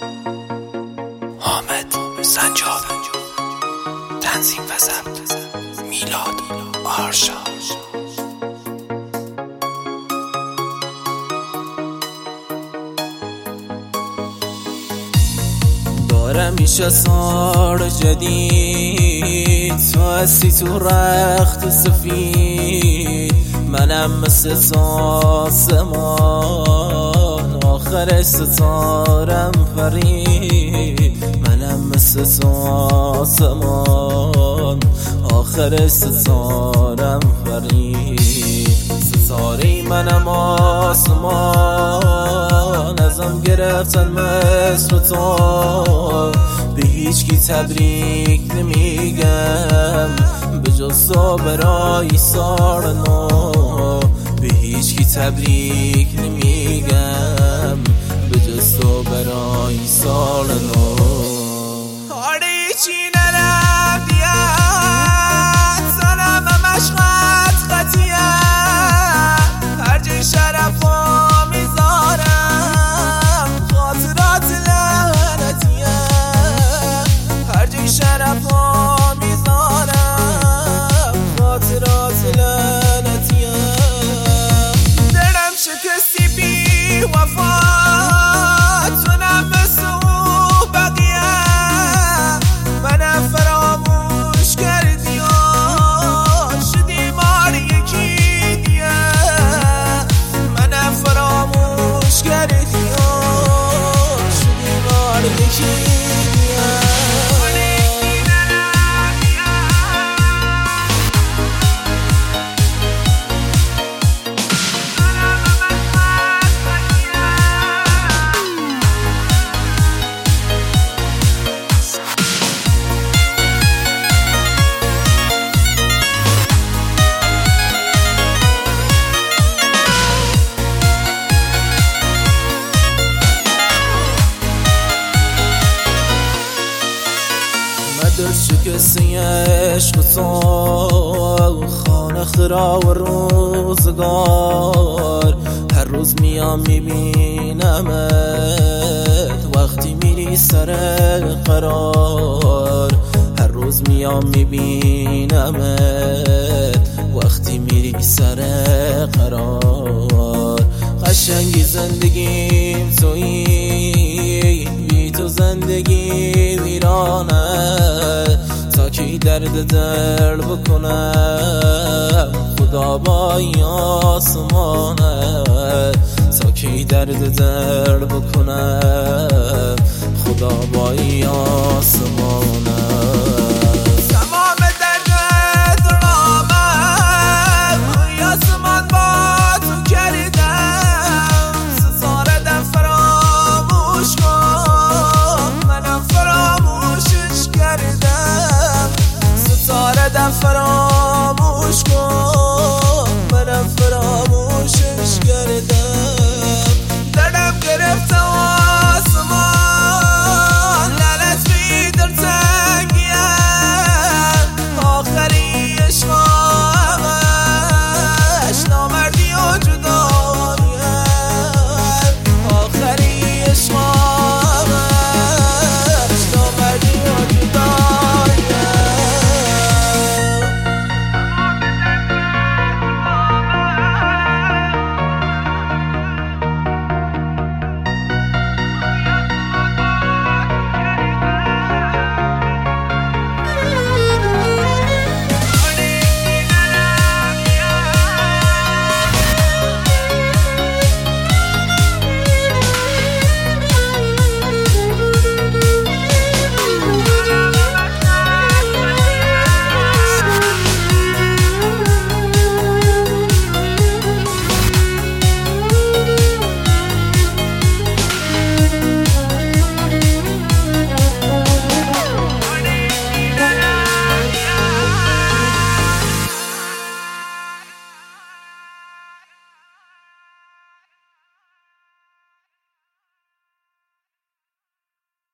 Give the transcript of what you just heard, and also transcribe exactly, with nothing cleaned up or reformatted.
حامد سنجاب، تنظیم و ضبط میلاد آرشا. دارم میشه سال جدید، تو هستی تو رخت سفید، منم مثل آسمان آخرش ستارم فرید، منم مثل آسمان آخرش ستارم فرید. ستاره منم آسمان ازم گرفتن مثل تو، به هیچ کی تبریک نمیگم به جز تو برای سال نو، به هیچ کی تبریک نمیگم به جز تو برای سال نو. هیچی نرم دیت سنم مشقت خطیت، هر جای شرفا میذارم خاطرات لعنتیه، هر جای شرفا میذارم خاطرات لعنتیه. دلم شکستی بی وفا، تونم مثل او بقیه، منم فراموش کردی و شدی مال یکی دیگه، منم فراموش کردی و شدی مال یکی دیگه. دل شکسته عشق تو، خانه خراب روزگار، هر روز میام میبینمت وقتی میری سر قرار، هر روز میام میبینمت وقتی میری سر قرار. قشنگی زندگیم تویی، بی تو زندگی ویرانه، تا کی درد دل بکنم خدا بای آسمانه، تا کی درد دل بکنم خدا بای آسمانه.